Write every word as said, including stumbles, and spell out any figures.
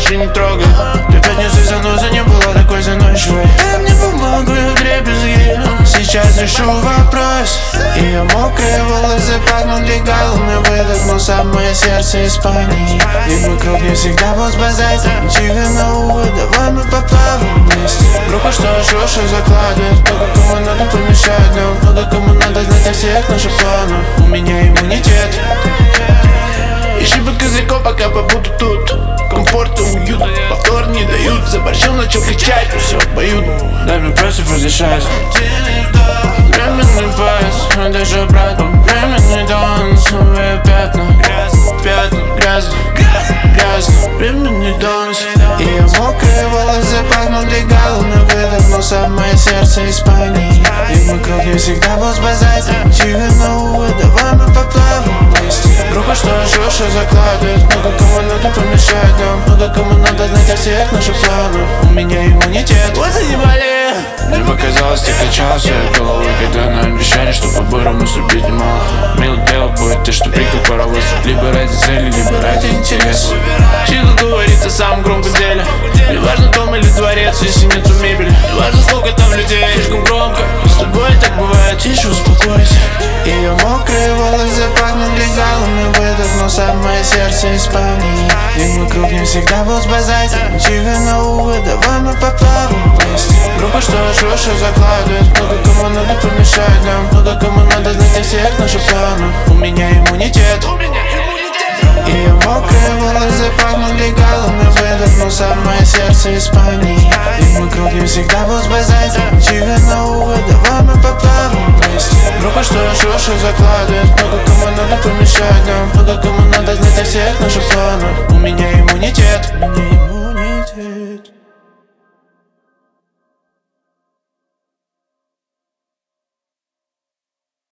лучше не трогай. Ты пятницу заноза не была такой заносчивой. Дай мне бумагу и вдребезги, сейчас решу вопрос. Ее мокрые волосы пахнут легалом, и выдохнул самое сердце Испании. И мой круг не всегда был с базаром. Тихо на ухо, давай мы поплаваем вместе. Руку что Шоша закладывает, много кому надо помешать нам, много кому надо знать о всех наших планах. У меня иммунитет. Ищи бы козырьков, пока побуду тут. Комфорт и уют, повтор не дают. Заборчил, начал кричать, но все обоюдно. Дай мне просто разрешать. Временный пояс, даже обратно. Временный данс, новые пятна. Пятна, грязно, грязно. Временный данс. Ее мокрые волосы пахнут легалом, и выдохнул самое сердце Испании. И мой круг не всегда был с базаром. Тихо на ухо, давай мы поплаваем вместе. Рука что Шоша закладывает, много кому надо помешать нам, много кому надо знать о всех наших планах. У меня иммунитет. Вот заебали. Мне показалось, ты качал своей головой, когда нам обещали, что по-бырому судить немало. Мило дело будет ты, что прикол паровоз. Либо ради цели, либо ради интереса. Тихо говорится в самом громком деле. Не важно дом или дворец, если нету мебели. Не важно сколько там людей, слишком громко. С тобой так бывает, тише успокойся. Ее мокрые волосы пахнут легалом, и выдохнул самое сердце Испании. И мой круг не всегда был с базаром. Тихо на ухо, давай мы поплаваем вместе. Рука что Шоша закладывает, много кому надо помешать нам, много кому надо знать о всех наших планах. У меня иммунитет. Ее мокрые волосы пахнут легалом, и выдохнул самое сердце Испании. И мой круг не всегда был с базаром. Тихо на ухо, давай мы поплаваем вместе. Рука что Шоша закладывает, много кому надо помешать нам, много кому надо знать о всех наших планах.